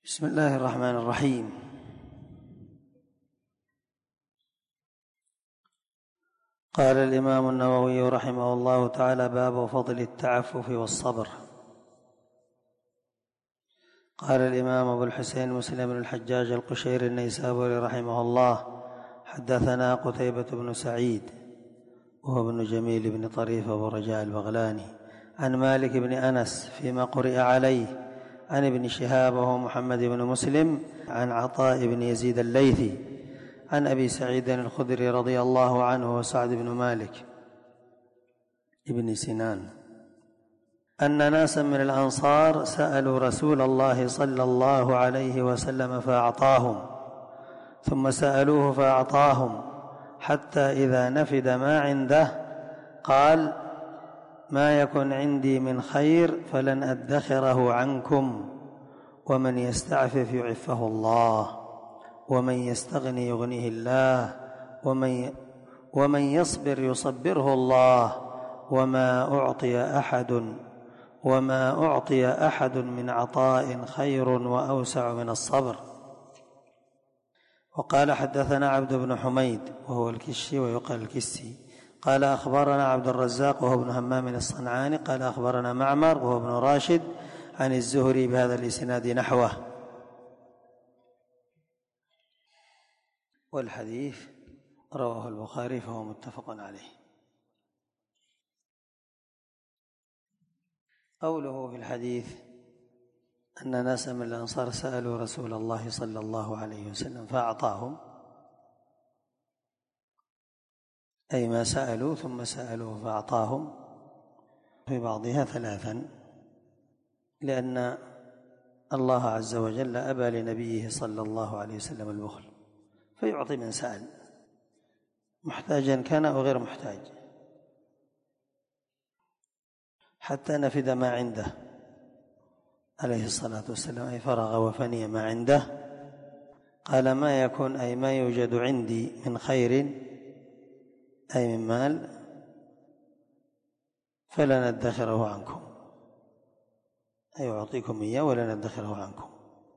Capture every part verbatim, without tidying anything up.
بسم الله الرحمن الرحيم. قال الإمام النووي رحمه الله تعالى: باب فضل التعفف والصبر. قال الإمام أبو الحسين مسلم بن الحجاج القشيري النيسابوري رحمه الله: حدثنا قتيبة بن سعيد وهو ابن جميل بن طريف أبو رجاء البغلاني عن مالك بن أنس فيما قرئ عليه عن ابن شهاب وهو محمد بن مسلم عن عطاء بن يزيد الليثي عن أبي سعيد الخدري رضي الله عنه وسعد بن مالك ابن سنان أن ناسا من الأنصار سألوا رسول الله صلى الله عليه وسلم فأعطاهم، ثم سألوه فأعطاهم، حتى إذا نفد ما عنده قال: ما يكن عندي من خير فلن أدخره عنكم، ومن يستعفف يعفه الله، ومن يستغني يغنيه الله، ومن ومن يصبر يصبره الله، وما أعطي أحد وما أعطي أحد من عطاء خير وأوسع من الصبر. وقال: حدثنا عبد بن حميد وهو الكشي ويقال الكسي قال: أخبرنا عبد الرزاق وهو ابن همام الصنعاني قال: أخبرنا معمر وهو ابن راشد عن الزهري بهذا الإسناد نحوه. والحديث رواه البخاري فهو متفق عليه. قوله في الحديث أن ناسا من الأنصار سألوا رسول الله صلى الله عليه وسلم فأعطاهم، أي ما سألوا ثم سألوه فأعطاهم، في بعضها ثلاثا، لأن الله عز وجل أبى لنبيه صلى الله عليه وسلم البخل، فيعطي من سأل محتاجا كان أو غير محتاج، حتى نفد ما عنده عليه الصلاة والسلام، أي فرغ وفني ما عنده. قال: ما يكون أي ما يوجد عندي من خير، أي من مال، فلن أدخره عنكم، أي أعطيكم إياه ولن أدخره عنكم.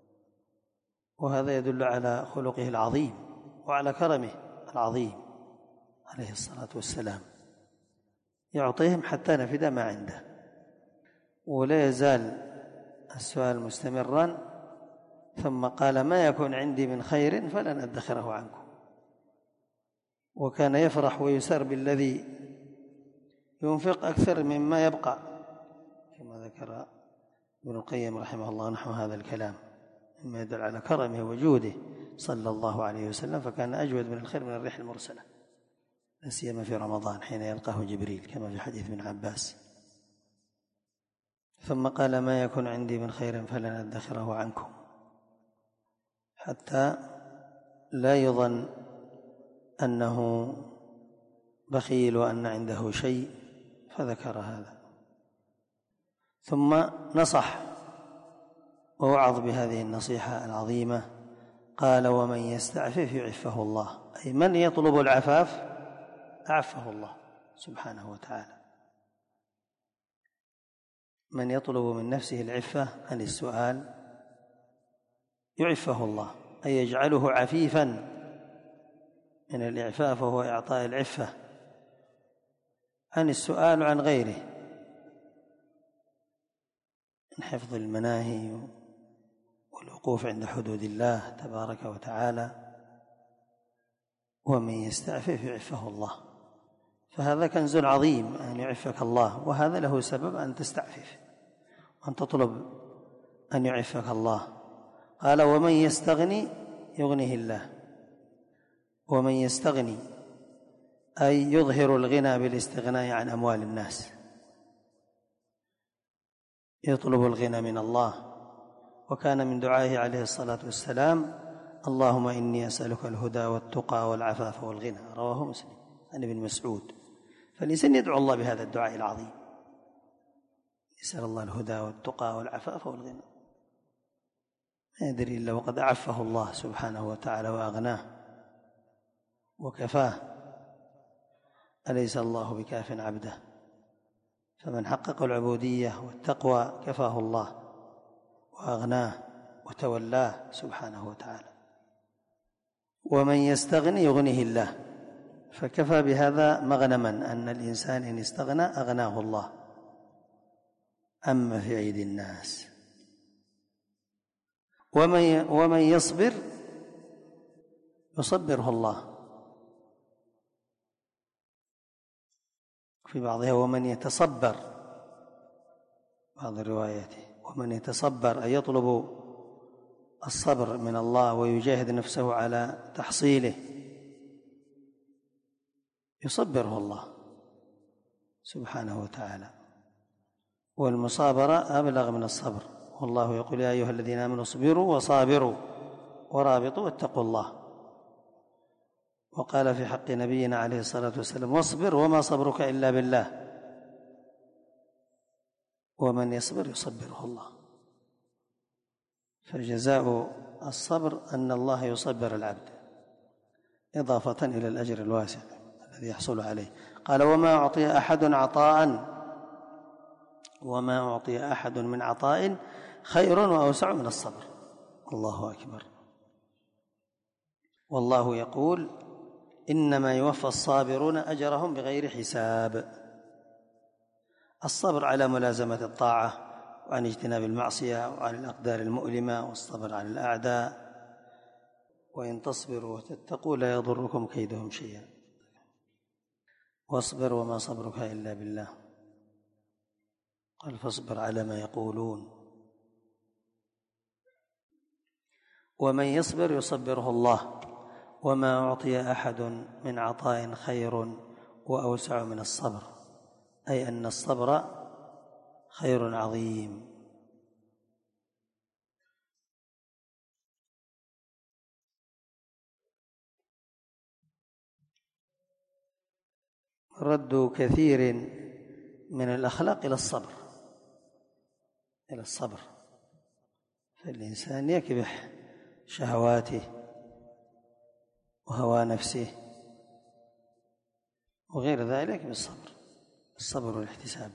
وهذا يدل على خلقه العظيم وعلى كرمه العظيم عليه الصلاة والسلام، يعطيهم حتى نفد ما عنده. ولا يزال السؤال مستمرا، ثم قال: ما يكون عندي من خير فلن أدخره عنكم. وكان يفرح ويسر بالذي ينفق أكثر مما يبقى، كما ذكر ابن القيم رحمه الله نحو هذا الكلام، مما يدل على كرمه وجوده صلى الله عليه وسلم، فكان أجود من الخير من الريح المرسلة، لا سيما في رمضان حين يلقاه جبريل كما في حديث ابن عباس. ثم قال: ما يكون عندي من خير فلن أدخره عنكم، حتى لا يظن أنه بخيل وأن عنده شيء، فذكر هذا. ثم نصح ووعظ بهذه النصيحة العظيمة، قال: ومن يستعفف يعفه الله، أي من يطلب العفاف أعفه الله سبحانه وتعالى. من يطلب من نفسه العفة عن السؤال يعفه الله، أي يجعله عفيفا من الإعفاف، وهو إعطاء العفة عن السؤال عن غيره، من حفظ المناهي والوقوف عند حدود الله تبارك وتعالى. ومن يستعفف يعفه الله، فهذا كنز عظيم أن يعفك الله، وهذا له سبب أن تستعفف وأن تطلب أن يعفك الله. قال: ومن يستغني يغنيه الله. ومن يستغني أي يظهر الغنى بالاستغناء عن أموال الناس، يطلب الغنى من الله. وكان من دعائه عليه الصلاة والسلام: اللهم إني أسألك الهدى والتقى والعفاف والغنى، رواه مسلم عن ابن مسعود. فالإنسان يدعو الله بهذا الدعاء العظيم، يسأل الله الهدى والتقى والعفاف والغنى، ما يدري إلا وقد أعفه الله سبحانه وتعالى وأغناه وكفاه. أليس الله بكاف عبده؟ فمن حقق العبودية والتقوى كفاه الله وأغناه وتولاه سبحانه وتعالى. ومن يستغني يغنيه الله، فكفى بهذا مغنما أن الإنسان إن استغنى أغناه الله. أما في أيدي الناس. ومن ومن يصبر يصبره الله، في بعضها ومن يتصبر، بعض الروايات ومن يتصبر أي يطلب الصبر من الله ويجاهد نفسه على تحصيله يصبره الله سبحانه وتعالى. والمصابرة أبلغ من الصبر، والله يقول يا أيها الذين آمنوا اصبروا وصابروا ورابطوا واتقوا الله. وقال في حق نبينا عليه الصلاة والسلام واصبر وما صبرك إلا بالله، ومن يصبر يصبره الله. فجزاء الصبر أن الله يصبر العبد إضافة إلى الأجر الواسع الذي يحصل عليه. قال وما أعطي أحد عطاء وما أعطي أحد من عطاء خير وأوسع من الصبر. الله أكبر. والله يقول إنما يوفى الصابرون أجرهم بغير حساب. الصبر على ملازمة الطاعة وعن اجتناب المعصية وعن الأقدار المؤلمة، والصبر عن الأعداء. وإن تصبروا وتتقوا لا يضركم كيدهم شيئا. واصبر وما صبرك إلا بالله. قال فاصبر على ما يقولون. ومن يصبر يصبره الله. وما أعطي أحد من عطاء خير وأوسع من الصبر، أي أن الصبر خير عظيم. رد كثير من الأخلاق إلى الصبر إلى الصبر فالإنسان يكبح شهواته وهوى نفسه وغير ذلك بالصبر، الصبر والاحتساب.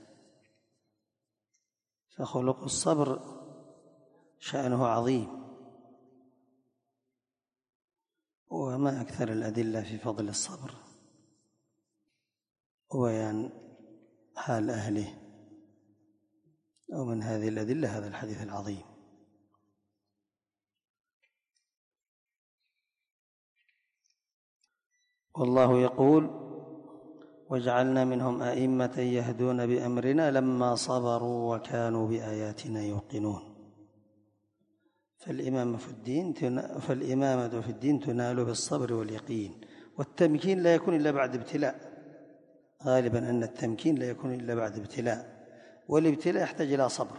فخلق الصبر شأنه عظيم، وما أكثر الأدلة في فضل الصبر وبيان حال أهله. ومن هذه الأدلة هذا الحديث العظيم. والله يقول وجعلنا منهم أئمة يهدون بأمرنا لما صبروا وكانوا بآياتنا يوقنون. فالإمامة في الدين فالإمامة في الدين تنال بالصبر واليقين، والتمكين لا يكون إلا بعد ابتلاء. غالبا أن التمكين لا يكون إلا بعد ابتلاء، والابتلاء يحتاج إلى صبر.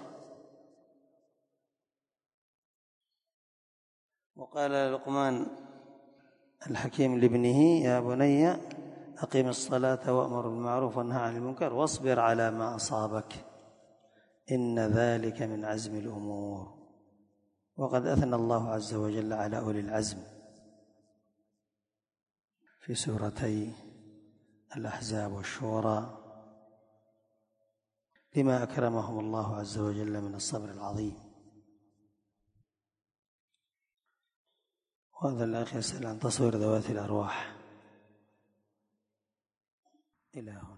وقال لقمان الحكيم لابنه يا بني أقم الصلاة وأمر بالمعروف وانهى عن المنكر واصبر على ما أصابك إن ذلك من عزم الأمور. وقد أثنى الله عز وجل على أولي العزم في سورتي الأحزاب والشورى لما أكرمهم الله عز وجل من الصبر العظيم. وهذا الأخ يسأل عن تصوير ذوات الأرواح إلى هنا.